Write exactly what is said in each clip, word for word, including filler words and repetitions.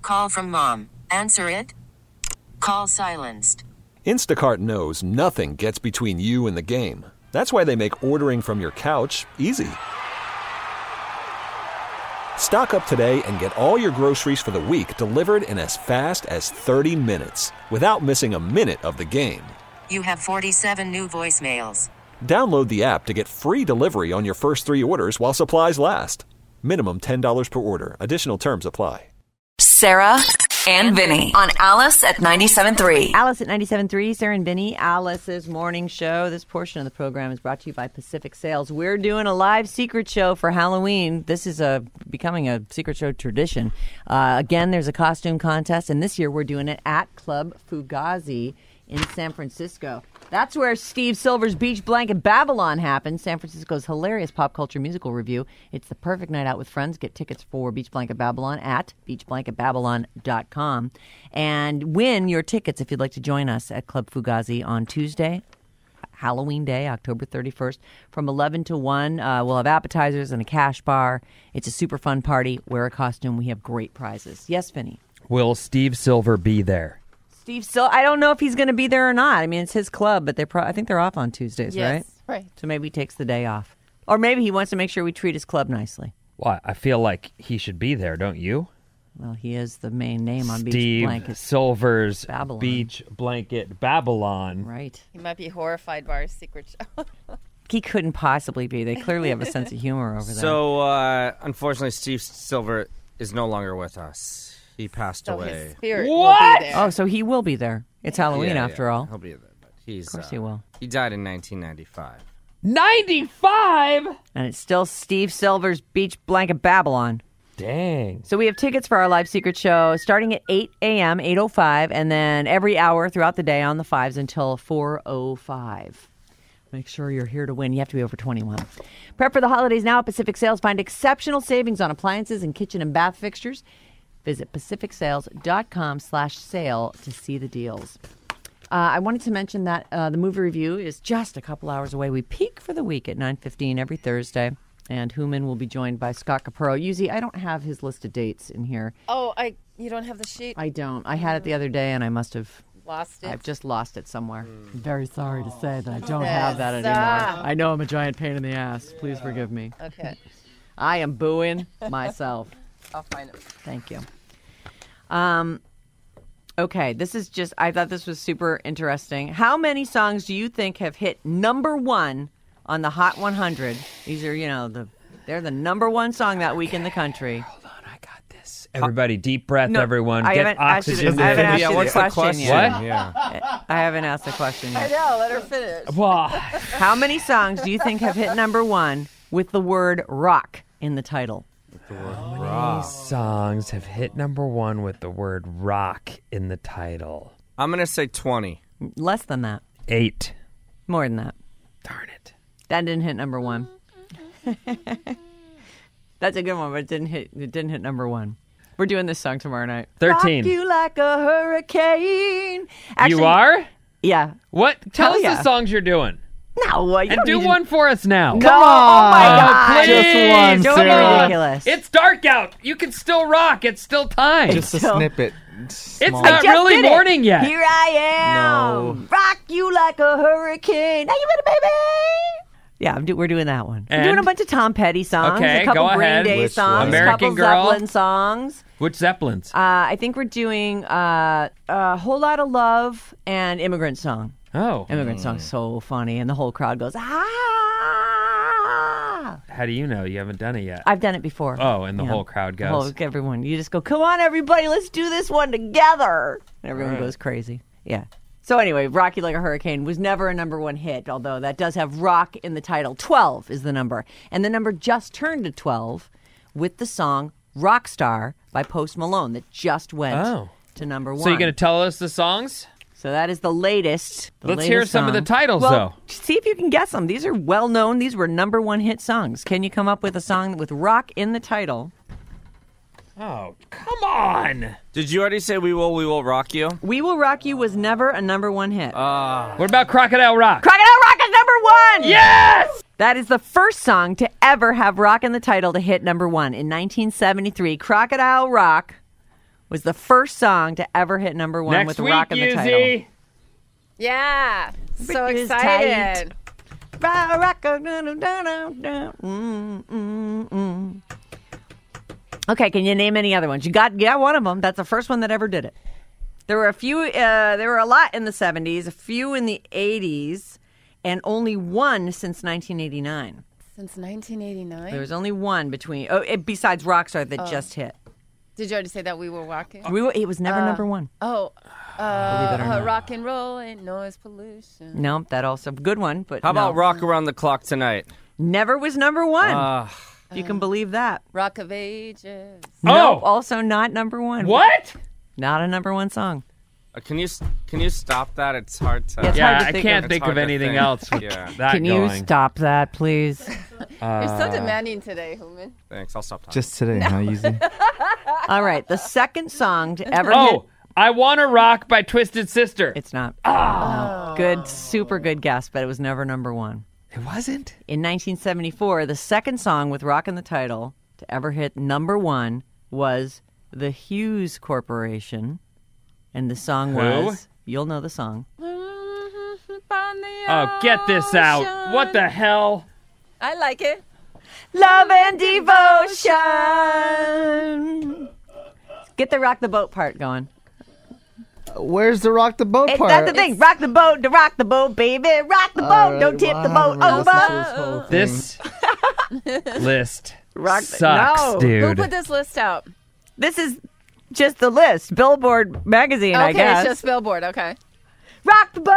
Call from mom. Answer it. Call silenced. Instacart knows nothing gets between you and the game. That's why they make ordering from your couch easy. Stock up today and get all your groceries for the week delivered in as fast as thirty minutes without missing a minute of the game. You have forty-seven new voicemails. Download the app to get free delivery on your first three orders while supplies last. Minimum ten dollars per order. Additional terms apply. Sarah and Vinny on Alice at ninety-seven point three. Alice at ninety-seven point three, Sarah and Vinny, Alice's morning show. This portion of the program is brought to you by Pacific Sales. We're doing a live secret show for Halloween. This is a becoming a secret show tradition. Uh, again, there's a costume contest, and this year we're doing it at Club Fugazi in San Francisco. That's where Steve Silver's Beach Blanket Babylon happened, San Francisco's hilarious pop culture musical review. It's the perfect night out with friends. Get tickets for Beach Blanket Babylon at beach blanket babylon dot com and win your tickets if you'd like to join us at Club Fugazi on Tuesday, Halloween Day, October thirty-first, from eleven to one. Uh, we'll have appetizers and a cash bar. It's a super fun party. Wear a costume. We have great prizes. Yes, Vinny? Will Steve Silver be there? Steve Silver, I don't know if he's going to be there or not. I mean, it's his club, but they're pro- I think they're off on Tuesdays, yes, right? Right. So maybe he takes the day off. Or maybe he wants to make sure we treat his club nicely. Well, I feel like he should be there, don't you? Well, he is the main name on Beach Steve Blanket Silver's Babylon. Beach Blanket Babylon. Right. He might be horrified by our secret show. He couldn't possibly be. They clearly have a sense of humor over there. So, uh, unfortunately, Steve Silver is no longer with us. He passed So away. his spirit What? will be there. Oh, so he will be there. It's Halloween Yeah, after yeah, all. He'll be there, but he's. Of course uh, he will. He died in nineteen ninety-five. ninety-five? And it's still Steve Silver's Beach Blanket Babylon. Dang. So we have tickets for our live secret show starting at eight a.m., eight oh five, and then every hour throughout the day on the fives until four oh five. Make sure you're here to win. You have to be over twenty-one. Prep for the holidays now at Pacific Sales. Find exceptional savings on appliances and kitchen and bath fixtures. Visit pacific sales dot com slash sale to see the deals. Uh, I wanted to mention that uh, the movie review is just a couple hours away. We peak for the week at nine fifteen every Thursday. And Human will be joined by Scott Capurro. Usually, I don't have his list of dates in here. Oh, I you don't have the sheet? I don't. I had it the other day, and I must have Lost it? I've just lost it somewhere. I'm very sorry to say that I don't Yes. have that anymore. Ah. I know I'm a giant pain in the ass. Please forgive me. Okay. I am booing myself. I'll find it. Thank you. Um, okay, this is just, I thought this was super interesting. How many songs do you think have hit number one on the Hot one hundred? These are, you know, the they're the number one song that week in the country. Hold on, I got this. Everybody, deep breath, No, everyone. I Get haven't asked you oxygen. the- I haven't asked yeah, you what's the the question question? yet. What? Yeah. I haven't asked the question I yet. know, let her finish. Wow. How many songs do you think have hit number one with the word rock in the title? How many songs have hit number one with the word rock in the title? I'm gonna say twenty. Less than that. Eight. More than that. Darn it. That didn't hit number one. That's a good one, but it didn't hit. It didn't hit number one. We're doing this song tomorrow night. Thirteen. Rock you like a hurricane. Actually, you are? Yeah. What? Tell Hell us yeah. the songs you're doing. No, uh, you And don't do need to- one for us now. No, oh my God. please. Just one, Don't be Sarah. ridiculous. It's dark out. You can still rock. It's still time. Just a So- snippet. it's Small. not Just really did it. morning yet. Here I am. No. Rock you like a hurricane. Now you ready, baby? Yeah, I'm do- we're doing that one. And? We're doing a bunch of Tom Petty songs, Okay, a couple go Green ahead. Day Which songs, one? a American couple Girl? Zeppelin songs. Which Zeppelins? Uh, I think we're doing uh, a whole lot of love and Immigrant Song. oh. Immigrant Song's so funny, and the whole crowd goes, ah! How do you know? You haven't done it yet. I've done it before. Oh, and the Yeah. whole crowd The goes. whole- everyone. You just go, come on, everybody, let's do this one together. And everyone Right. goes crazy. Yeah. So anyway, Rock You Like a Hurricane was never a number one hit, although that does have rock in the title. twelve is the number. And the number just turned to twelve with the song Rockstar by Post Malone that just went Oh. to number one. So you're going to tell us the songs? So that is the latest. the Let's hear latest some of the song. titles, well, though. See if you can guess them. These are well known. These were number one hit songs. Can you come up with a song with rock in the title? Oh, come on. Did you already say "We Will, We Will Rock You"? We Will Rock You was never a number one hit. Uh, What about Crocodile Rock? Crocodile Rock is number one! Yes! That is the first song to ever have rock in the title to hit number one. In nineteen seventy-three, Crocodile Rock was the first song to ever hit number one Next with week, rock in the title. Yuzi. Yeah. So It is excited. Rock, dun, dun, dun, dun, dun. Mm, mm, mm. Okay, can you name any other ones? You got, you got one of them. That's the first one that ever did it. There were a few. Uh, there were a lot in the seventies, a few in the eighties, and only one since nineteen eighty-nine. Since nineteen eighty-nine? There was only one between. Oh, it, besides Rockstar that just hit. Did you already say that we were walking? We were, it was never number one. Oh, uh, it or uh, not. rock and roll and noise pollution. No, that also good one, but How about no. Rock Around the Clock Tonight? Never was number one. Uh, you can believe that. Rock of Ages. No, Oh! also not number one. What? Not a number one song. uh, can you s- can you stop that? It's hard to. It's Yeah, hard to I think can't of- think It's of hard to anything think. else with Yeah. that Can you going. stop that, please? You're so demanding today, Human. Thanks. I'll stop talking. Just today, huh, Yuzi? All right, the second song to ever hit. Oh, I Want to Rock by Twisted Sister. It's not. Oh. Good, super good guess, but it was never number one. It wasn't? In nineteen seventy-four, the second song with rock in the title to ever hit number one was the Hughes Corporation. And the song Who? was, you'll know the song. Oh, get this out. What the hell? I like it. Love and devotion. Get the rock the boat part going. Where's the rock the boat It's, part? that's the thing. Rock the boat, to rock the boat, baby. Rock the boat. All right, Don't tip well, the I boat haven't over. listened to this whole thing. This list Rock the- sucks, no. Who dude. put this list out? This is just the list. Billboard magazine, I Okay, guess. it's just Billboard. Okay. Rock the boat.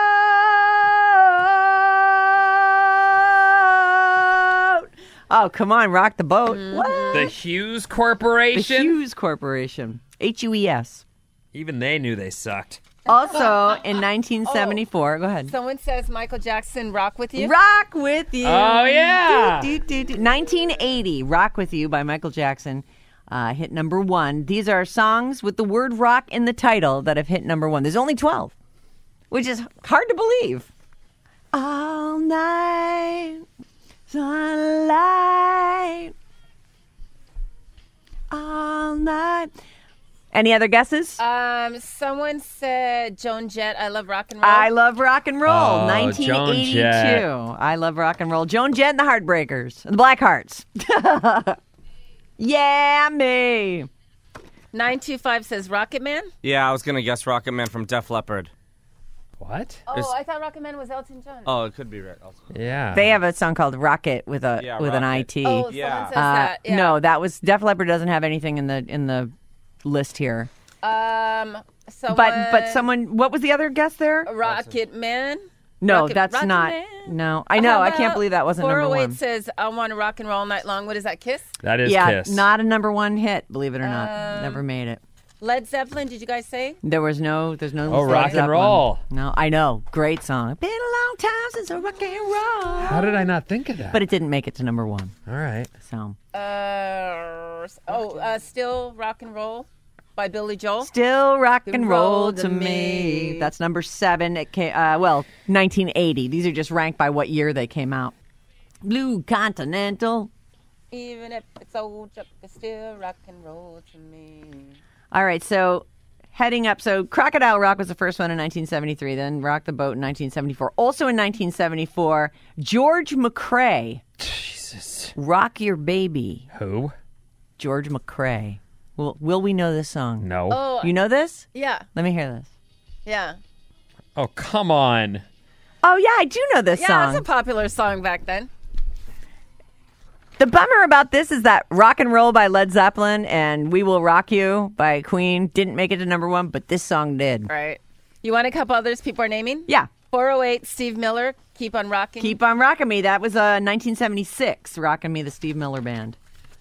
Oh, come on, rock the boat. What? The Hughes The Corporation? Hughes Corporation. H U E S. Even they knew they sucked. Also, in nineteen seventy-four, go ahead. Someone says Michael Jackson, Rock With You. Rock With You. Oh, yeah. Do, do, do, do. nineteen eighty, Rock With You by Michael Jackson. Uh, hit number one. These are songs with the word rock in the title that have hit number one. There's only twelve, which is hard to believe. All night, sunlight, all night. Any other guesses? Um, someone said Joan Jett, I Love Rock and Roll. I Love Rock and Roll, Oh, nineteen eighty-two. Joan Jett. I Love Rock and Roll. Joan Jett and the Heartbreakers, the Blackhearts. Yeah, me. nine two five says Rocket Man. Yeah, I was gonna guess Rocket Man from Def Leppard. What? Oh, Is- I thought Rocket Man was Elton John. Oh, it could be right. Also. Yeah. They have a song called Rocket with a Yeah, with an I Rocket. T. Oh, Yeah. someone says Uh, that. Yeah. No, that was Def Leppard doesn't have anything in the in the list here. Um, someone, But but someone, what was the other guess there? Rocket Man. No, Rocket- that's Rocket not. Man. No, I know. How I can't about believe that wasn't number four oh eight one. says I want to rock and roll all night long. What is that? Kiss? That is Yeah, Kiss. not a number one hit. Believe it or not, Um, never made it. Led Zeppelin. Did you guys say? There was no. There's no. Oh, Led rock and Zeppelin. roll. No, I know. Great song. Been a long time since I rock and roll. How did I not think of that? But it didn't make it to number one. All right. So Uh, oh, uh, still rock and roll by Billy Joel. still rock and roll Roll to to me. me. That's number seven. It came. Uh, well, nineteen eighty. These are just ranked by what year they came out. Blue Continental. Even if it's old, it's still rock and roll to me. All right, so heading up. So Crocodile Rock was the first one in nineteen seventy-three. Then Rock the Boat in nineteen seventy-four. Also in nineteen seventy-four, George McCrae. Jesus. Rock Your Baby. Who? George McCrae. Will, will we know this song? No. Oh, You know this? yeah, Let me hear this. yeah. Oh, come on. Oh, yeah, I do know this Yeah, song. it's a popular song back then. The bummer about this is that Rock and Roll by Led Zeppelin and We Will Rock You by Queen didn't make it to number one, but this song did. Right. You want a couple others people are naming? Yeah. four oh eight, Steve Miller, Keep on Rocking. Keep on Rocking Me. That was uh, nineteen seventy-six, Rockin' Me, the Steve Miller Band.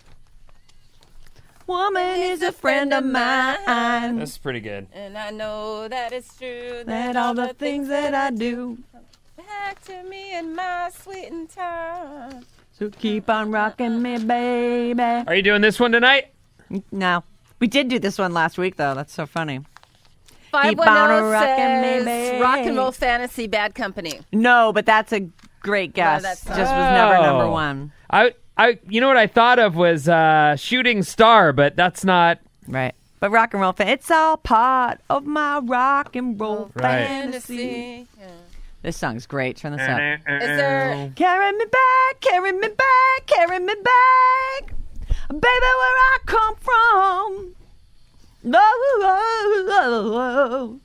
Woman is a friend of mine. This is pretty good. And I know that it's true That all the things that I do. back to me in my sweet and time. So keep on rocking me, baby. Are you doing this one tonight? No. We did do this one last week, though. That's so funny. five Keep on one oh rocking me, says babe. Rock and Roll Fantasy Bad Company. No, but that's a great guess. that's- Just was never number Oh. one. I, I, you know what I thought of was uh, Shooting Star, but that's not. Right. But rock and roll fan, it's all part of my rock and roll Right. fantasy. Yeah. This song's great. Turn this up. Is there? Carry me back, carry me back, carry me back, baby, where I come from. Oh, oh, oh, oh.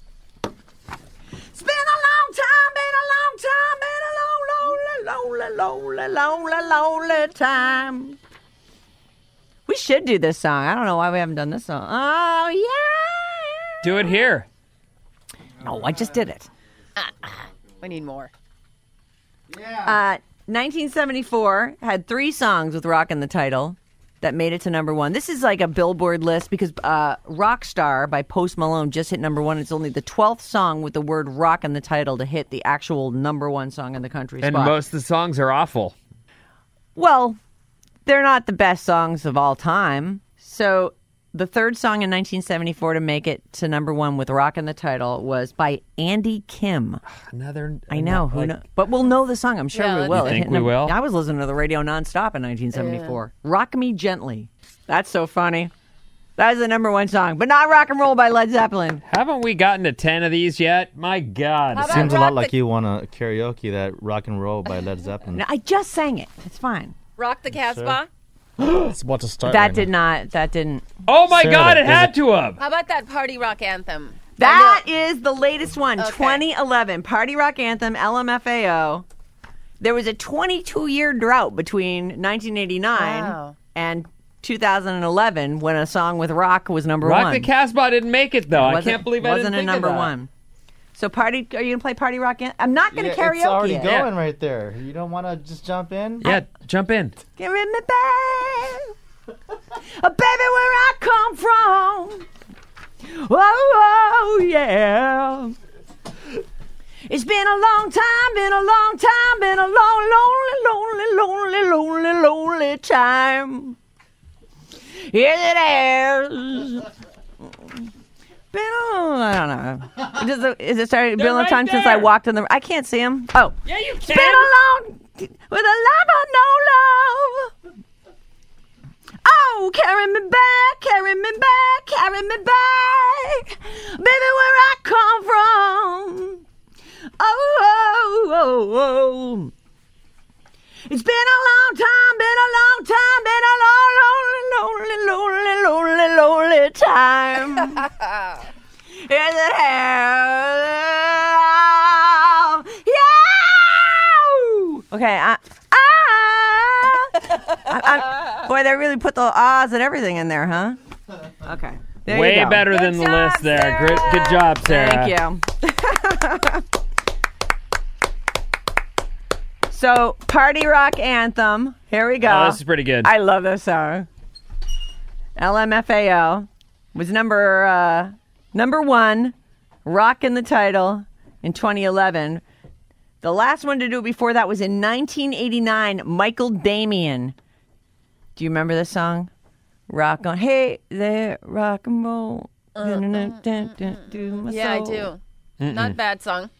It's been a long time, been a long time, been a long, lonely, lonely, lonely, lonely, lonely time. We should do this song. I don't know why we haven't done this song. Oh, yeah. Do it here. No, I just did it. We need more. Uh, nineteen seventy-four had three songs with rock in the title that made it to number one. This is like a Billboard list because uh, Rockstar by Post Malone just hit number one. It's only the twelfth song with the word rock in the title to hit the actual number one song in the country And spot. most of the songs are awful. Well, they're not the best songs of all time. So the third song in nineteen seventy-four to make it to number one with rock in the title was by Andy Kim. Another. I know, who like, know, but we'll know the song. I'm sure Yeah, we let's- will. You It think hit we num- will? I was listening to the radio nonstop in nineteen seventy-four. Rock Me Gently. That's so funny. That is the number one song, but not Rock and Roll by Led Zeppelin. Haven't we gotten to ten of these yet? My God. How about Seems a rock lot like the, you want to karaoke that rock and roll by Led Zeppelin. No, I just sang it. It's fine. Rock the Casbah? It's about to start. That did not. That didn't. Oh my Sarah, God, it is had it- to have. How about that party rock anthem? That I know- is the latest one, Okay. twenty eleven Party Rock Anthem, L M F A O. There was a twenty-two year drought between nineteen eighty-nine Wow. and two thousand eleven when a song with rock was number Rock one. the Casbah didn't make it though. I Wasn't- can't believe I wasn't didn't a think number of that. one. So party, are you gonna play Party Rock? An- I'm not gonna Yeah, karaoke it's already it. going right there. You don't want to just jump in? Yeah, jump in. Give me back, oh, baby, where I come from. Oh, oh, yeah. It's been a long time, been a long time, been a long, lonely, lonely, lonely, lonely, lonely time. Yes, it has. Been a, I don't know. Does it, is it started been a long right time since I there. walked in the? I can't see him. Oh, Yeah, you it's can. been a long with a love or no love. Oh, carry me back, carry me back, carry me back, baby, where I come from. Oh, oh, oh, oh. It's been a long time, been a long time, been a long, lonely, lonely, lonely, lonely, lonely time. Yes, it has. Yeah. Okay, I. Ah. I, I, boy, they really put the ahs and everything in there, huh? Okay. There you Way go. better Good than the job, list there. Sarah. Good, good job, Sarah. Thank you. So, Party Rock Anthem. Here we go. Oh, this is pretty good. I love this song. L M F A O was number uh, number one, rock in the title in twenty eleven. The last one to do it before that was in nineteen eighty-nine, Michael Damian. Do you remember this song? Rock on. Hey there, rock and roll. Dun, dun, dun, dun, do my Yeah, I soul. do. Not bad song.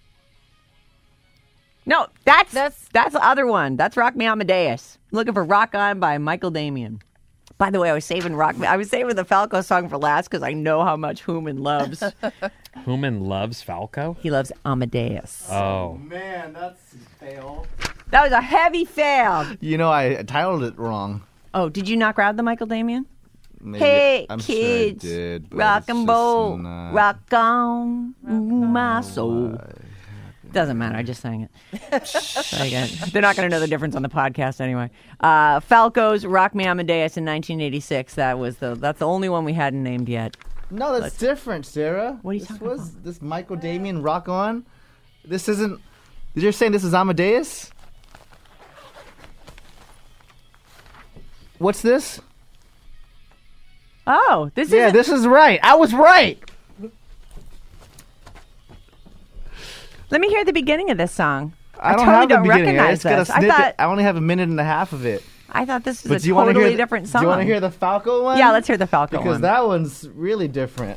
No, that's, That's- that's the other one. That's Rock Me Amadeus. Looking for Rock On by Michael Damian. By the way, I was saving Rock Me. I was saving the Falco song for last because I know how much Human loves. Human loves Falco? He loves Amadeus. Oh. Man, that's fail. That was a heavy fail. You know, I titled it wrong. Oh, did you not grab the Michael Damian? Maybe, Hey, I'm kids, sure I did, but rock it's and just roll, not- rock on, my soul. Doesn't matter. I just sang it. Very good. They're not going to know the difference on the podcast anyway. Uh, Falco's "Rock Me Amadeus" in nineteen eighty-six. That was the. That's the only one we hadn't named yet. No, that's different, Sarah. What are you this talking was, This Michael Damian Rock On. This isn't. You're saying this is Amadeus? What's this? Oh, this Yeah, is. this is right. I was right. Let me hear the beginning of this song. I don't totally have don't the beginning. I recognize just got a this. I snippet. thought- I only have a minute and a half of it. I thought this was But a do you want to totally hear the, different song. Do you want to hear the Falco one? Yeah, let's hear the Falco because one. that one's really different.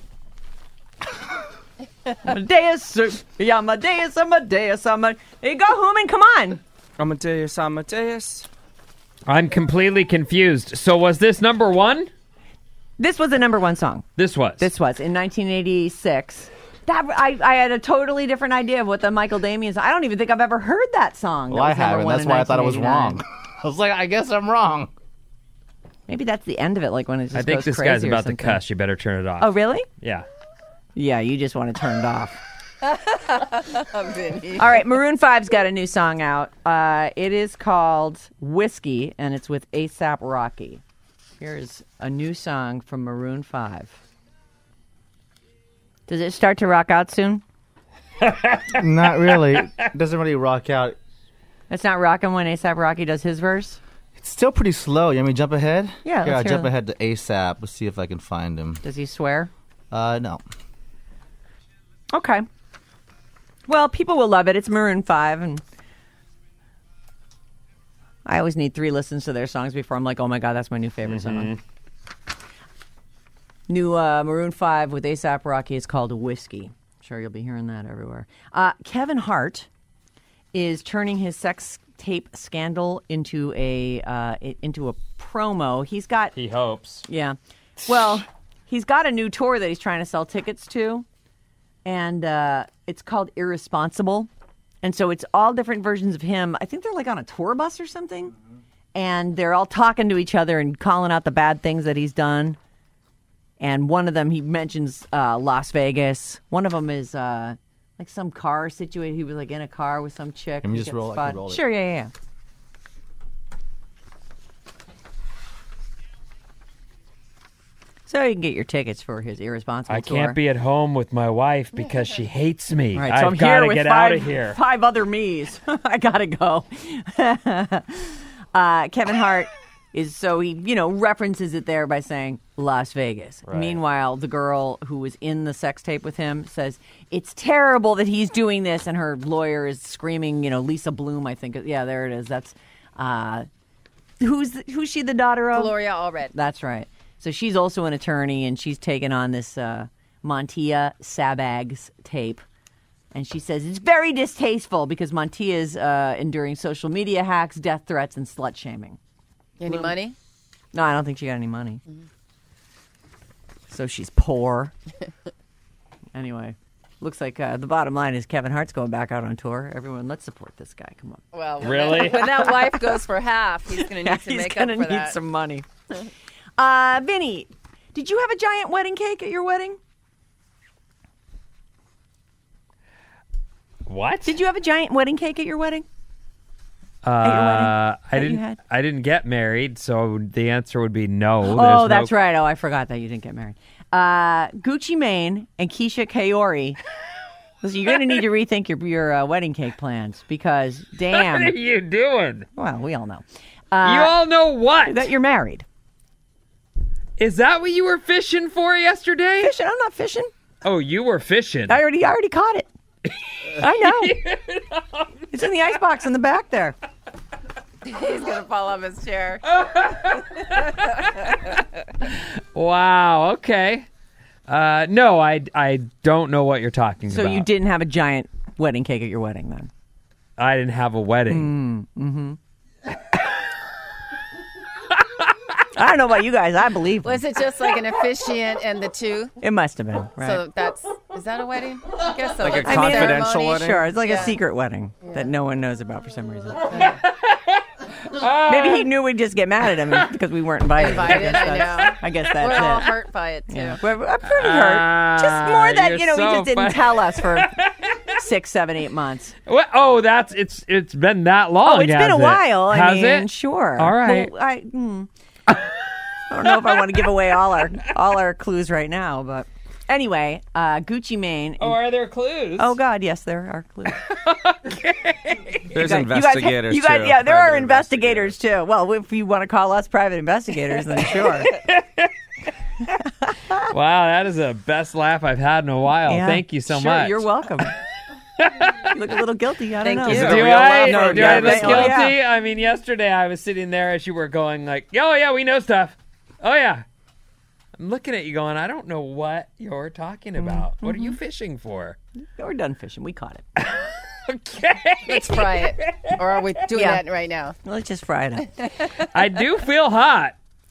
Amadeus, yeah, Amadeus, Amadeus, Amadeus. There you go, Human. Come on. Amadeus, Amadeus. I'm completely confused. So was this number one? This was a number one song. This was. This was in nineteen eighty-six. That I, I had a totally different idea of what the Michael Damian song. I don't even think I've ever heard that song. Well, that I was number haven't. one That's in why I thought it was nineteen eighty-nine. wrong. I was like, I guess I'm wrong. Maybe that's the end of it, like when it just I think goes this crazy guy's or about to something. cuss. You better turn it off. Oh, really? Yeah. Yeah, you just want it turned off. All right, Maroon five's got a new song out. Uh, it is called Whiskey, and it's with A$AP Rocky. Here's a new song from Maroon five. Does it start to rock out soon? Not really. It doesn't really rock out. It's not rocking when A$AP Rocky does his verse? It's still pretty slow. You want me to jump ahead? Yeah, Yeah, let's I'll hear jump it. ahead to A$AP. Let's see if I can find him. Does he swear? Uh, no. Okay. Well, people will love it. It's Maroon five, and I always need three listens to their songs before I'm like, oh my God, that's my new favorite song. New uh, Maroon five with A$AP Rocky is called Whiskey. I'm sure you'll be hearing that everywhere. Uh, Kevin Hart is turning his sex tape scandal into a uh, i- into a promo. He's got He hopes. yeah. Well, he's got a new tour that he's trying to sell tickets to, and uh, it's called Irresponsible. And so it's all different versions of him. I think they're like on a tour bus or something, and they're all talking to each other and calling out the bad things that he's done. And one of them, he mentions uh, Las Vegas. One of them is uh, like some car situation. He was like in a car with some chick. Let me He just gets roll- I can spotted. roll it. Sure, yeah, yeah, yeah. So you can get your tickets for his Irresponsible I tour. can't be at home with my wife because she hates me. All right, I've so I'm got here to with get five, out of here. five other me's. I gotta go. uh, Kevin Hart is so he you know references it there by saying Las Vegas. Right. Meanwhile, the girl who was in the sex tape with him says it's terrible that he's doing this, and her lawyer is screaming. You know, Lisa Bloom. I think. Yeah, there it is. That's uh, who's the, who's she the daughter of? Gloria Allred. That's right. So she's also an attorney, and she's taken on this uh, Montia Sabag's tape. And she says it's very distasteful because Montia's uh, enduring social media hacks, death threats, and slut shaming. Any money? No, I don't think she got any money. So she's poor. Anyway, looks like uh, the bottom line is Kevin Hart's going back out on tour. Everyone, let's support this guy. Come on. Well, when Really? That, when that wife goes for half, he's going to need to He's make gonna up for need that. some money. Uh, Vinny, did you have a giant wedding cake at your wedding? What? Did you have a giant wedding cake at your wedding? Uh, your wedding I that you didn't. had? I didn't get married, so the answer would be no. Oh, There's that's no- right. Oh, I forgot that you didn't get married. Uh, Gucci Mane and Keisha Kaori. Listen, you're going to need to rethink your your uh, wedding cake plans because, What damn. are you doing? Well, we all know you uh, all know what? that you're married. Is that what you were fishing for yesterday? Fishing? I'm not fishing. Oh, you were fishing. I already, I already caught it. I know. It's in the icebox in the back there. He's going to fall off his chair. Wow. Okay. Uh, no, I I don't know what you're talking So about. you didn't have a giant wedding cake at your wedding then? I didn't have a wedding. I don't know about you guys. I believe Was them. it just like an officiant and the two? It must have been, right? So that's, is that a wedding? I guess so. Like a Like confidential ceremony. wedding? Sure, it's like Yeah. a secret wedding that no one knows about for some reason. Maybe he knew we'd just get mad at him because we weren't invited. Invited, I know. I guess We're that's all it. hurt by it, too. Yeah. We're, I'm pretty hurt. Just more Ah, that, you're you know, so he just didn't funny. tell us for six, seven, eight months. What? Oh, that's it's it's been that long. Oh, it's been has a it? while. I Has mean, it? sure. All right. Well, I, hmm. I don't know if I want to give away all our all our clues right now, but anyway, uh, Gucci Mane. Oh, are there clues? Oh God, yes, there are clues. There's You guys- investigators You guys, too. yeah, there Private are investigators too. Well, if you want to call us private investigators, then sure. Wow, that is the best laugh I've had in a while. Yeah. Thank you so Sure, much. You're welcome. You look a little guilty. I don't Thank know. you. Is it a Do real I? laugh or a do I nervous look Oh, laugh? guilty? yeah. I mean, yesterday I was sitting there as you were going like, oh, yeah, we know stuff. Oh, yeah. I'm looking at you going, I don't know what you're talking about. What are you fishing for? We're done fishing. We caught it. Okay. Let's fry it. Or are we doing Yeah. that right now? Let's just fry it up. I do feel hot.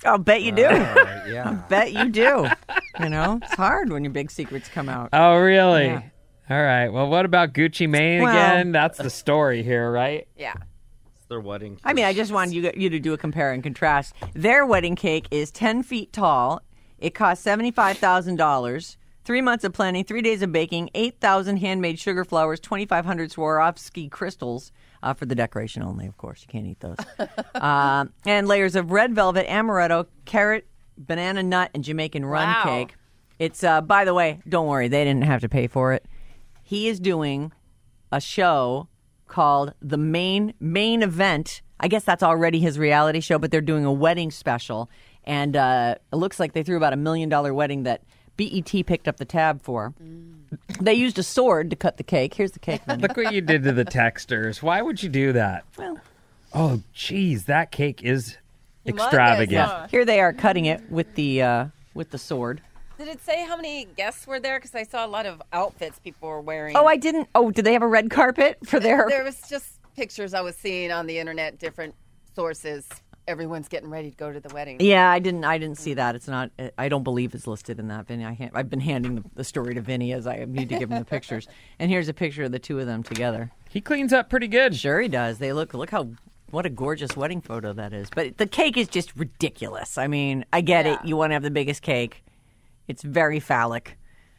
I'll bet you do. Uh, yeah. I bet you do. You know, it's hard when your big secrets come out. Oh, really? Yeah. All right. Well, what about Gucci Mane Well- again? That's the story here, right? Yeah. It's their wedding. I mean, I just wanted you, you to do a compare and contrast. Their wedding cake is ten feet tall. It costs seventy-five thousand dollars. Three months of planning, three days of baking, eight thousand handmade sugar flowers, twenty-five hundred Swarovski crystals uh, for the decoration only, of course. You can't eat those. uh, and layers of red velvet, amaretto, carrot, banana nut, and Jamaican rum Wow. cake. It's, uh, by the way, don't worry, they didn't have to pay for it. He is doing a show called The Main Main Event. I guess that's already his reality show, but they're doing a wedding special. And uh, it looks like they threw about a million dollar wedding that B E T picked up the tab for. Mm. They used a sword to cut the cake. Here's the cake. Look what you did to the texters. Why would you do that? Well, Oh, geez, that cake is Humongous, extravagant. huh? here they are cutting it with the uh, with the sword. Did it say how many guests were there? Because I saw a lot of outfits people were wearing. Oh, I didn't. Oh, did they have a red carpet for their? There was just pictures I was seeing on the internet, different sources. Everyone's getting ready to go to the wedding. Yeah, I didn't. I didn't see that. It's not. I don't believe it's listed in that, Vinny. I ha- I've been handing the, the story to Vinny as I need to give him the pictures. And here's a picture of the two of them together. He cleans up pretty good. Sure, he does. They look. Look how. What a gorgeous wedding photo that is. But the cake is just ridiculous. I mean, I get it. Yeah. You want to have the biggest cake. It's very phallic.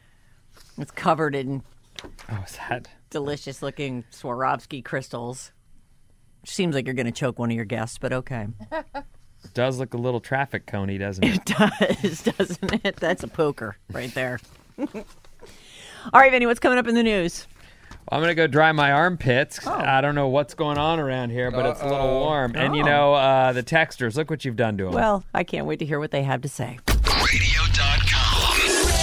It's covered in Oh, is that? delicious looking Swarovski crystals. Seems like you're going to choke one of your guests, but okay. Does look a little traffic coney, doesn't it? It does, doesn't it? That's a poker right there. All right, Vinny, what's coming up in the news? I'm going to go dry my armpits. Oh. I don't know what's going on around here, but it's a little warm. And, you Oh. know, uh, the texters, look what you've done to them. Well, I can't wait to hear what they have to say. radio dot com.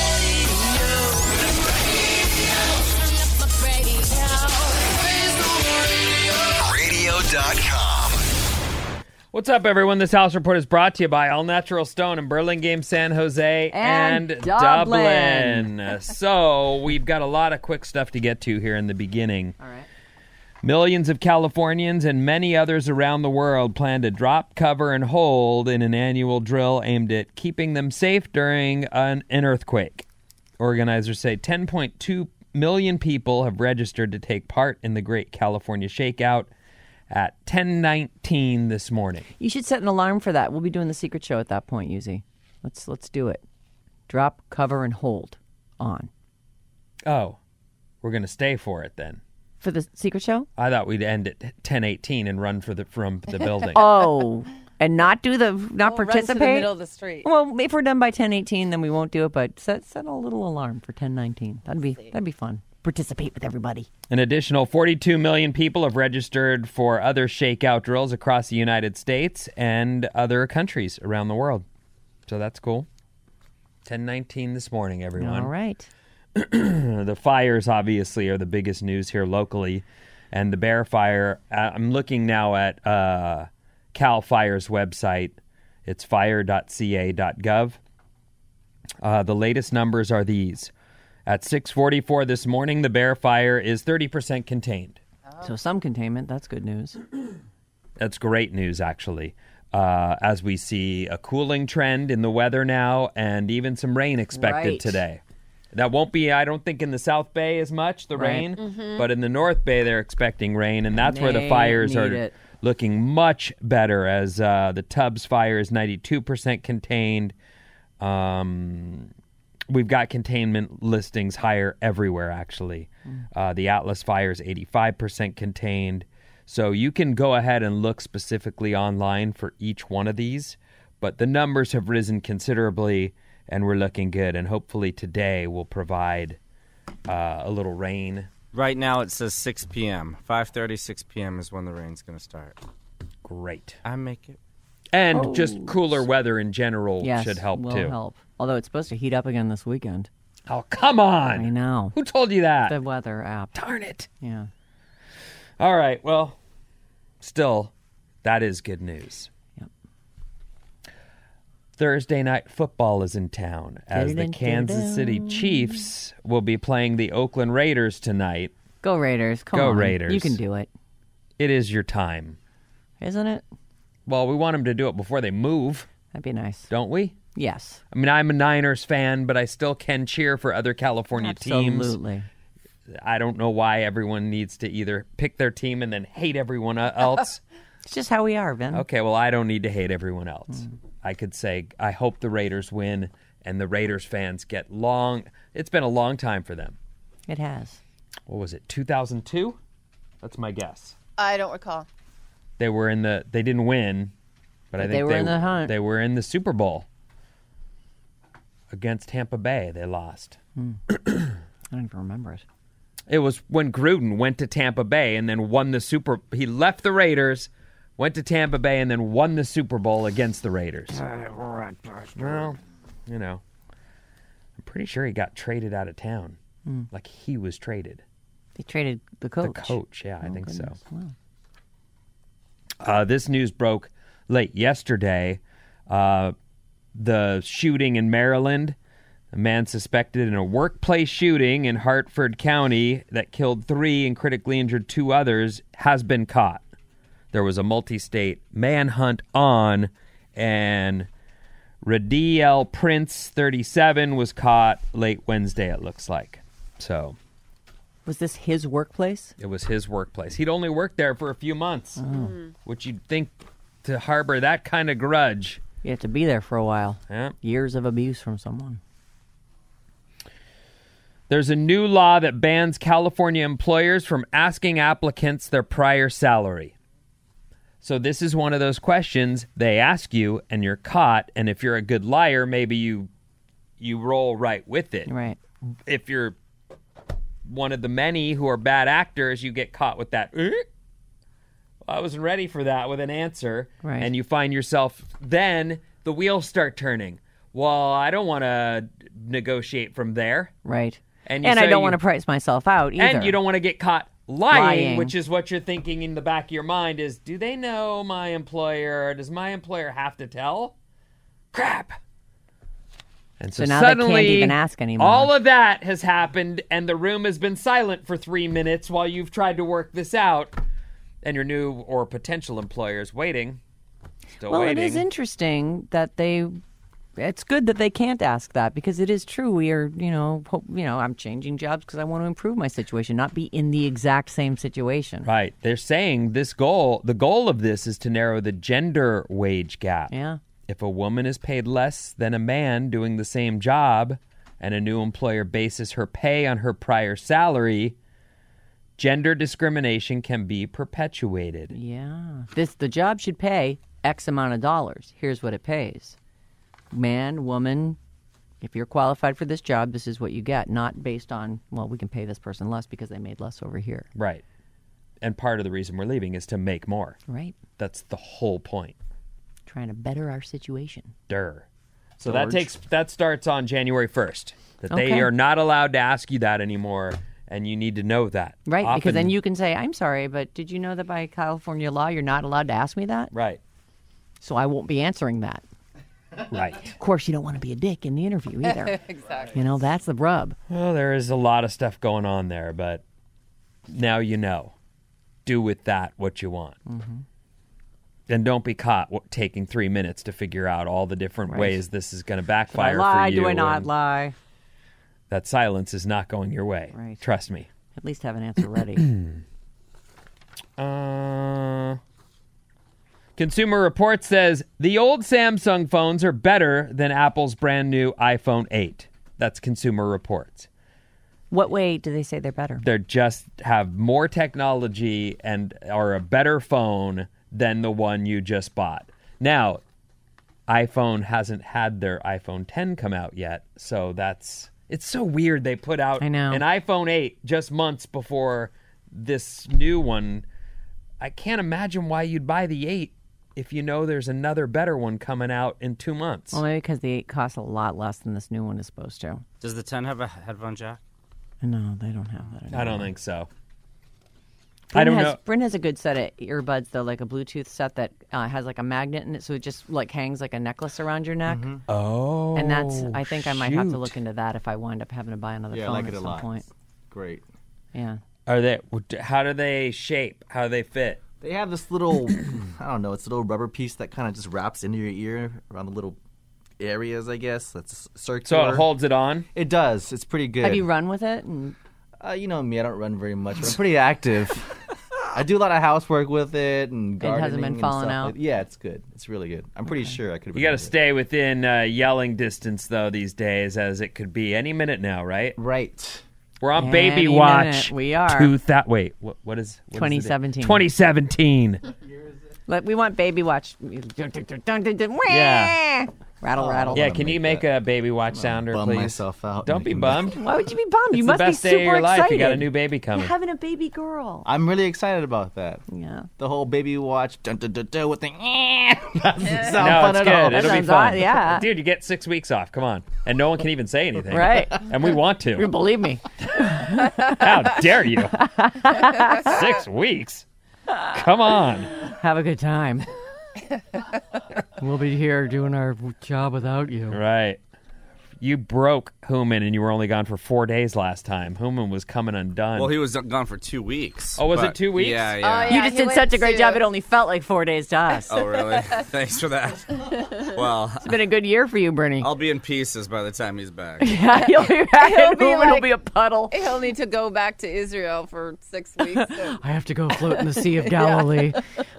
radio dot com. What's up, everyone? This House Report is brought to you by All Natural Stone in Burlingame, San Jose, And and, Dublin. Dublin. So we've got a lot of quick stuff to get to here in the beginning. All right. Millions of Californians and many others around the world plan to drop, cover, and hold in an annual drill aimed at keeping them safe during an, an earthquake. Organizers say ten point two million people have registered to take part in the Great California Shakeout at ten nineteen this morning. You should set an alarm for that. We'll be doing the secret show at that point, Yuzi. Let's let's do it. Drop, cover, and hold on. Oh, we're going to stay for it then. For the secret show? I thought we'd end at ten eighteen and run for the from the building. Oh, and not do the not We'll run to participate? the middle of the street. Well, if we're done by ten eighteen, then we won't do it. But set set a little alarm for ten nineteen. That'd be that'd be fun. Participate with everybody. An additional forty-two million people have registered for other shakeout drills across the United States and other countries around the world. So that's cool. ten nineteen this morning, everyone. All right. The fires, obviously, are the biggest news here locally. And the Bear Fire, uh, I'm looking now at uh, CAL FIRE's website. It's fire dot c a dot gov. Uh, the latest numbers are these. At six forty-four this morning, the Bear Fire is thirty percent contained. So some containment. That's good news. That's great news, actually. Uh, as we see a cooling trend in the weather now and even some rain expected Right. today. That won't be, I don't think, in the South Bay as much, the Right. rain. But in the North Bay, they're expecting rain. And that's where the They fires need are it. looking much better as uh, the Tubbs fire is ninety-two percent contained. Um, we've got containment listings higher everywhere, actually. Uh, the Atlas fire is eighty-five percent contained. So you can go ahead and look specifically online for each one of these. But the numbers have risen considerably, and we're looking good. And hopefully today will provide uh, a little rain. Right now it says six p.m. five thirty, six p.m. is when the rain's going to start. Great. I make it. And just cooler weather in general Yes, should help, will too. help. Although it's supposed to heat up again this weekend. Oh, come on. I know. Who told you that? The weather app. Darn it. Yeah. All right. Well, still, that is good news. Yep. Thursday night football is in town as the Dun-dun-dun-dun. Kansas City Chiefs will be playing the Oakland Raiders tonight. Go Raiders. Come Go on. Raiders. You can do it. It is your time. Isn't it? Well, we want them to do it before they move. That'd be nice. Don't we? Yes. I mean, I'm a Niners fan, but I still can cheer for other California teams. Absolutely. I don't know why everyone needs to either pick their team and then hate everyone else. It's just how we are, Ben. Okay, well, I don't need to hate everyone else. Mm. I could say, I hope the Raiders win and the Raiders fans get long. It's been a long time for them. It has. What was it, two thousand two? That's my guess. I don't recall. They were in the, they didn't win, but, but I think they were they, in the hunt. They were in the Super Bowl against Tampa Bay. They lost. Hmm. I don't even remember it. It was when Gruden went to Tampa Bay and then won the Super. He left the Raiders, went to Tampa Bay, and then won the Super Bowl against the Raiders. Well, you know, I'm pretty sure he got traded out of town. Mm. Like he was traded. They traded the coach. The coach, yeah, I oh, think goodness. so. Wow. Uh, this news broke late yesterday. Uh, the shooting in Maryland. A man suspected in a workplace shooting in Hartford County that killed three and critically injured two others has been caught. There was a multi-state manhunt on, and Radiel Prince, thirty-seven, was caught late Wednesday, it looks like. So, was this his workplace? It was his workplace. He'd only worked there for a few months, oh. which you'd think to harbor that kind of grudge. You have to be there for a while. Yeah. Years of abuse from someone. There's a new law that bans California employers from asking applicants their prior salary. So this is one of those questions they ask you and you're caught, and if you're a good liar, maybe you you roll right with it. Right. If you're one of the many who are bad actors, you get caught with that, eh? Well, I wasn't ready for that with an answer. Right. And you find yourself, then the wheels start turning. Well, I don't want to negotiate from there. Right. And, and so I don't you, want to price myself out either. And you don't want to get caught lying, lying, which is what you're thinking in the back of your mind is, do they know my employer? Does my employer have to tell? Crap. And so, so now suddenly, they can't even ask anymore. All of that has happened, and the room has been silent for three minutes while you've tried to work this out, and your new or potential employer is waiting, still well, waiting. Well, it is interesting that they... It's good that they can't ask that because it is true. We are, you know, hope, you know, I'm changing jobs because I want to improve my situation, not be in the exact same situation. Right. They're saying this goal, the goal of this is to narrow the gender wage gap. Yeah. If a woman is paid less than a man doing the same job and a new employer bases her pay on her prior salary, gender discrimination can be perpetuated. Yeah. This the job should pay X amount of dollars. Here's what it pays. Man, woman, if you're qualified for this job, this is what you get, not based on, well, we can pay this person less because they made less over here. Right. And part of the reason we're leaving is to make more. Right. That's the whole point. Trying to better our situation. Durr. So George. that takes that starts on January first. That okay. they are not allowed to ask you that anymore, and you need to know that. Right, Often, because then you can say, I'm sorry, but did you know that by California law you're not allowed to ask me that? Right. So I won't be answering that. Right. Of course, you don't want to be a dick in the interview either. Exactly. You know, that's the rub. Well, there is a lot of stuff going on there, but now you know. Do with that what you want. Mm-hmm. And don't be caught w- taking three minutes to figure out all the different right. ways this is going to backfire do I lie? for you. Do I not lie? That silence is not going your way. Right. Trust me. At least have an answer ready. uh... Consumer Reports says the old Samsung phones are better than Apple's brand new iPhone eight. That's Consumer Reports. What way do they say they're better? They just have more technology and are a better phone than the one you just bought. Now, iPhone hasn't had their iPhone ten come out yet, so that's it's so weird they put out I know. an iPhone eight just months before this new one. I can't imagine why you'd buy the eight if you know there's another better one coming out in two months. Well, maybe because the eight costs a lot less than this new one is supposed to. Does the ten have a headphone jack? No, they don't have that anymore. I don't think so. Bryn I don't has, know. Bryn has a good set of earbuds, though, like a Bluetooth set that uh, has like a magnet in it, so it just like hangs like a necklace around your neck. Mm-hmm. Oh, and that's, I think I might have to shoot. look into that if I wind up having to buy another Yeah, I phone like at it a some lot. point. Great. Yeah. Are they? How do they shape? How do they fit? They have this little, I don't know, it's a little rubber piece that kind of just wraps into your ear around the little areas, I guess. That's circular. So it holds it on? It does. It's pretty good. Have you run with it? And... Uh, you know me, I don't run very much, but I'm pretty active. I do a lot of housework with it and gardening. It hasn't been and falling stuff out? Like, yeah, it's good. It's really good. I'm pretty Okay. sure I could. You got to stay within uh, yelling distance, though, these days, as it could be any minute now, right? Right. We're on Any Baby minute. Watch. We are. Two that wait, what, what is what is the twenty date? seventeen. twenty seventeen. Let, we want Baby Watch. Yeah. Rattle, rattle. Yeah, can you make a Baby Watch sounder, bum please? myself out Don't be making bummed. Why would you be bummed? It's You the must best be day super of your life. excited. You got a new baby coming. You're having a baby girl. I'm really excited about that. Yeah. The whole Baby Watch dun, dun, dun, dun, with the doesn't sound no, fun it's at good. all. It'll be sounds fun. odd, yeah. Dude, you get six weeks off. Come on. And no one can even say anything. Right. And we want You to. believe me. How dare you? Six weeks? Come on. Have a good time. We'll be here doing our job without you. Right. You broke Hooman and you were only gone for four days last time. Hooman was coming undone. Well, he was gone for two weeks. Oh, was it but- two weeks? Yeah, Oh, yeah. yeah. You just he did went such a great to- job. It only felt like four days to us. Oh, really? Thanks for that. Well, It's been a good year for you, Bernie. I'll be in pieces by the time he's back. Yeah, you'll be back. He'll and be Hooman will like- be a puddle. He'll need to go back to Israel for six weeks. So. I have to go float in the Sea of Galilee.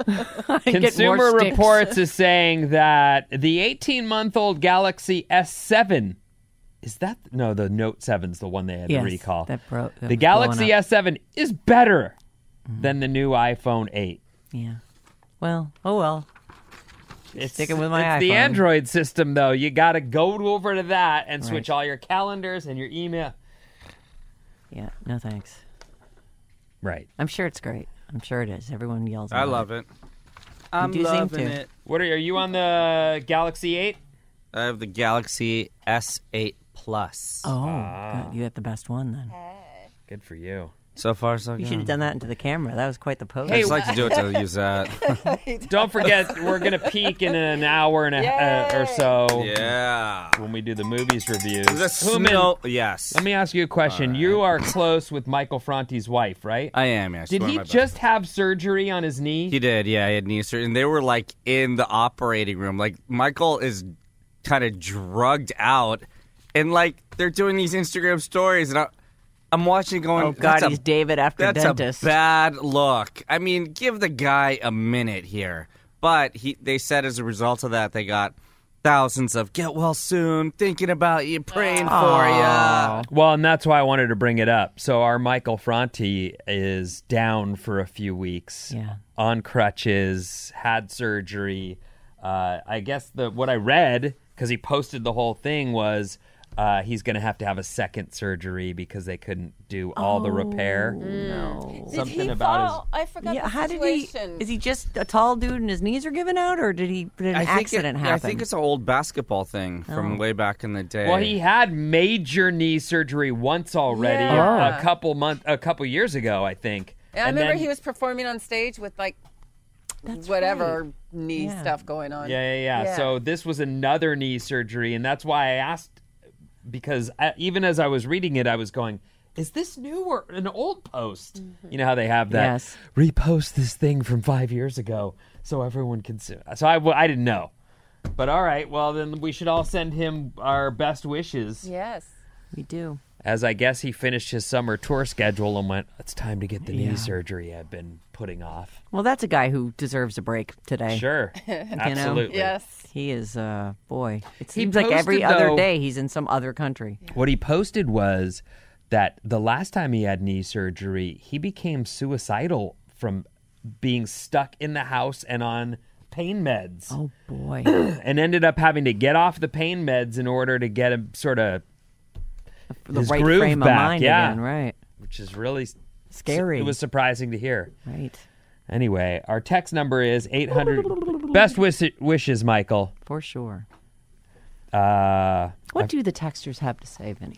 Consumer Reports is saying that the eighteen-month-old Galaxy S seven, is that, no, the Note seven's the one they had Yes, to recall. that bro- that the was Galaxy blowing up. S seven is better than the new iPhone eight. Yeah. Well, oh well. It's, Sticking with my it's the iPhone. Android system, though. You got to go over to that and switch Right. all your calendars and your email. Yeah, no thanks. Right. I'm sure it's great. I'm sure it is. Everyone yells I about love it. I'm do seem loving to. it. What are, are you on the Galaxy eight? I have the Galaxy S eight Plus. Oh, God, you got the best one then. Good for you. So far, so You good. should have done that into the camera. That was quite the pose. I just like to do it to use that. Don't forget, we're going to peak in an hour and a uh, or so Yeah. when we do the movies reviews. The Hooman, snow. Yes. let me ask you a question. You are close with Michael Franti's wife, right? I am, yes. Did One of he my best just have surgery on his knee? He did, yeah. He had knee surgery, and they were like in the operating room. Like Michael is kind of drugged out, and like they're doing these Instagram stories, and I, I'm watching, going, Oh, God, that's he's a, David after that's dentist. a bad look. I mean, give the guy a minute here. But he, they said as a result of that, they got thousands of "get well soon," thinking about you, praying for you. Well, and that's why I wanted to bring it up. So our Michael Franti is down for a few weeks. Yeah. On crutches, had surgery. Uh, I guess the what I read, because he posted the whole thing, was uh, he's going to have to have a second surgery because they couldn't do all the repair. No. Did Something he about fall? I forgot Yeah, the how did he? situation. Is he just a tall dude and his knees are giving out, or did he? Did an I think accident it, happen? I think it's an old basketball thing from Oh. way back in the day. Well, he had major knee surgery once already, Yeah. a couple month, a couple years ago, I think. I And remember then- he was performing on stage with like That's whatever right. knee Yeah. stuff going on. Yeah, yeah, yeah, Yeah. So this was another knee surgery, and that's why I asked, because I, even as I was reading it, I was going, is this new or an old post? You know how they have that? Yes. Repost this thing from five years ago so everyone can see. So I, I didn't know. But all right, well, then we should all send him our best wishes. Yes. We do. As I guess he finished his summer tour schedule and went, it's time to get the Yeah. knee surgery I've been putting off. Well, that's a guy who deserves a break today. Sure. Absolutely. Yes. He is, uh, boy. It He seems like every posted, other though- day he's in some other country. What he posted was that the last time he had knee surgery, he became suicidal from being stuck in the house and on pain meds, Oh, boy. and ended up having to get off the pain meds in order to get him sort of, the his right groove frame back, of mind yeah. again, right. which is really Scary. It was surprising to hear. Right. Anyway, our text number is eight hundred. Best wish- wishes, Michael. For sure. Uh, What do the texters have to say, Vinny?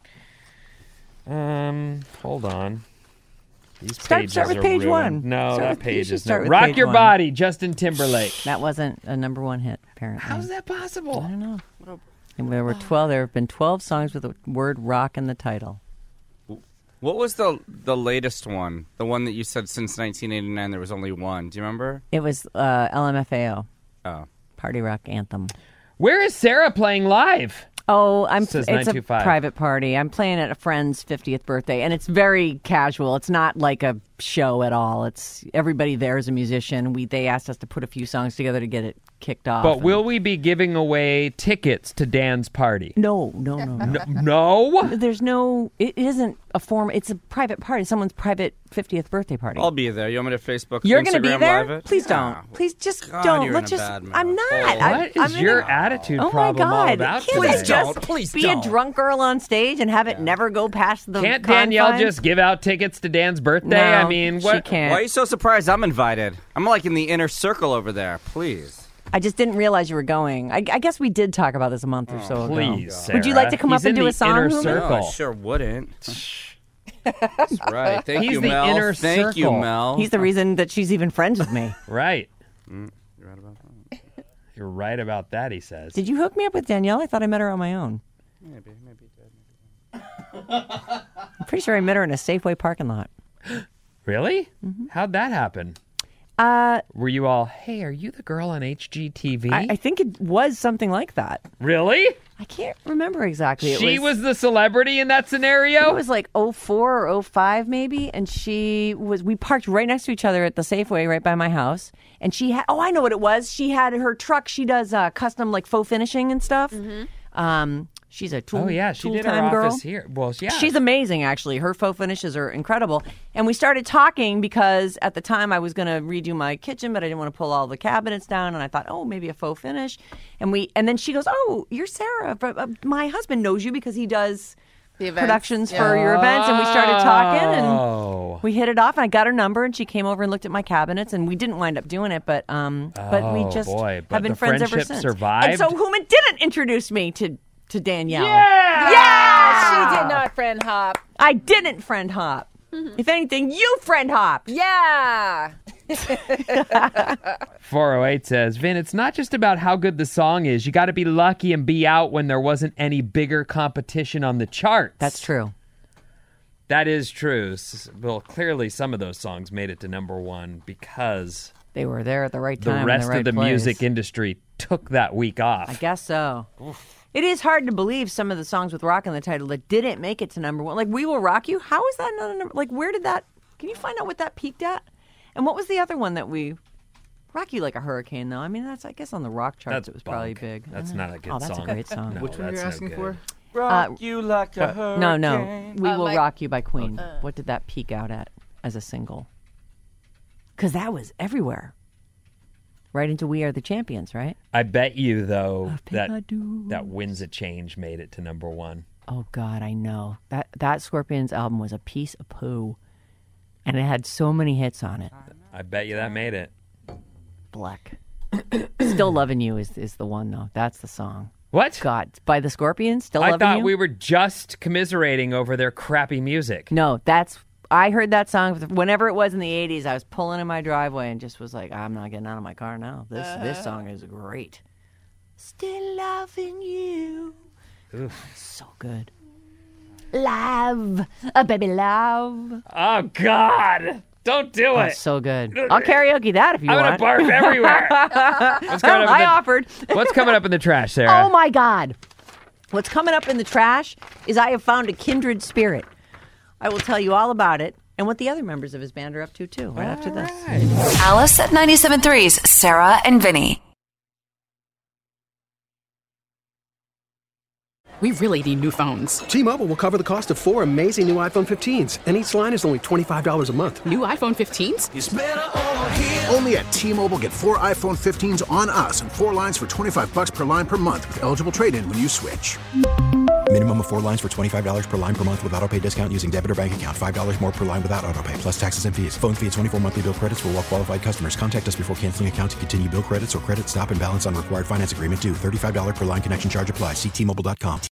um, hold on. These Start- pages start with are page ruined. one. No, Start that with- you page should is start not. with Rock page Your one. Body, Justin Timberlake. That wasn't a number one hit, apparently. How's that possible? I don't know. And there were twelve. There have been twelve songs with the word "rock" in the title. What was the the latest one? The one that you said since nineteen eighty-nine there was only one. Do you remember? It was uh, L M F A O. Oh. Party Rock Anthem. Where is Sarah playing live? Oh, I'm. Says it's a nine two five. private party. I'm playing at a friend's fiftieth birthday, and it's very casual. It's not like a show at all. It's everybody there is a musician. We they asked us to put a few songs together to get it kicked off. But and- will we be giving away tickets to Dan's party? No, no, no, no. No? no? There's no. It isn't a form. It's a private party. Someone's private fiftieth birthday party. I'll be there. You want me to Facebook? You're going to be there? Live it? Please Yeah. don't. Please just God, don't. you're Let's in a just. bad mood. I'm not. Oh. I, What is I'm in your a- attitude Oh my problem all God! about Can't today? I just Please be don't. a drunk girl on stage and have it never go past the Can't Danielle confines? just give out tickets to Dan's birthday? No, I mean, what? she can't. Why are you so surprised I'm invited? I'm like in the inner circle over there. Please. I just didn't realize you were going. I, I guess we did talk about this a month or so ago. Please, Sarah. Would you like to come He's up and in do the a song? inner Huma? circle. No, I sure wouldn't. That's right. Thank He's you, the Mel. inner Thank you, circle. Mel. He's the reason that she's even friends with me. Right. Mm, you're right about that. You're right about that, he says. Did you hook me up with Danielle? I thought I met her on my own. Maybe, maybe you did. I'm pretty sure I met her in a Safeway parking lot. Really? Mm-hmm. How'd that happen? Uh, Were you all, hey, are you the girl on H G T V? I, I think it was something like that. Really? I can't remember exactly. It She was the celebrity in that scenario? It was like oh four or oh five maybe, and she was. We parked right next to each other at the Safeway right by my house, and she had. Oh, I know what it was. She had her truck. She does uh, custom like faux finishing and stuff. Um, she's a tool. Oh, yeah, she did her tool-time girl. office here. Well, yeah. She's amazing, actually. Her faux finishes are incredible. And we started talking because at the time I was going to redo my kitchen, but I didn't want to pull all the cabinets down. And I thought, oh, maybe a faux finish. And we, and then she goes, oh, you're Sarah. But, uh, my husband knows you because he does The events, productions yeah. for your events. And we started talking Oh. and we hit it off. And I got her number and she came over and looked at my cabinets. And we didn't wind up doing it, but um, but we Oh, just boy. But have been the friends ever friendship since. survived? And so Huma didn't introduce me to, to Danielle. Yeah! Yeah, she did not friend hop. I didn't friend hop. If anything, you friend hop. Yeah. four oh eight says, Vin, it's not just about how good the song is. You got to be lucky and be out when there wasn't any bigger competition on the charts. That's true. That is true. S- Well, clearly some of those songs made it to number one because They were there at the right the time. rest in the right of the place. music industry took that week off. I guess so. It is hard to believe some of the songs with rock in the title that didn't make it to number one. Like "We Will Rock You." How is that not a number? Like, where did that? Can you find out what that peaked at? And what was the other one that we? "Rock You Like a Hurricane," though. I mean, that's I guess on the rock charts That's it was probably bunk. big. That's Uh, not a good oh, that's song. a great song. No, Which one that's you're no asking good. for? Rock you like a hurricane. No, no. "We Uh, Will like- Rock You" by Queen. What did that peak out at as a single? Because that was everywhere. Right into "We Are the Champions," right? I bet you, though, think that I do. that Winds a Change made it to number one. Oh God, I know that that Scorpions album was a piece of poo, and it had so many hits on it. I bet you that made it. Black. "Still Loving You" is is the one though. That's the song. What? God, by the Scorpions. "Still I Loving thought You." we were just commiserating over their crappy music. No, that's. I heard that song whenever it was in the eighties. I was pulling in my driveway and just was like, I'm not getting out of my car now. This this song is great. "Still Loving You." So good. Love, a baby love. Oh, God. Don't do Oh, it. so good. I'll karaoke that if you I'm want. going to barf everywhere. What's coming up in I the- offered. What's coming up in the trash, Sarah? Oh my God. What's coming up in the trash is I have found a kindred spirit. I will tell you all about it and what the other members of his band are up to, too, right after this. Alice at ninety-seven point three's Sarah and Vinny. We really need new phones. T-Mobile will cover the cost of four amazing new iPhone fifteens, and each line is only twenty-five dollars a month. New iPhone fifteens? Only at T-Mobile, get four iPhone fifteens on us and four lines for twenty-five bucks per line per month with eligible trade-in when you switch. Minimum of four lines for twenty-five dollars per line per month with autopay discount using debit or bank account. five dollars more per line without autopay, plus taxes and fees. Phone fee at twenty-four monthly bill credits for well-qualified customers. Contact us before canceling account to continue bill credits or credit stop and balance on required finance agreement due. thirty-five dollars per line connection charge applies. See T Mobile dot com.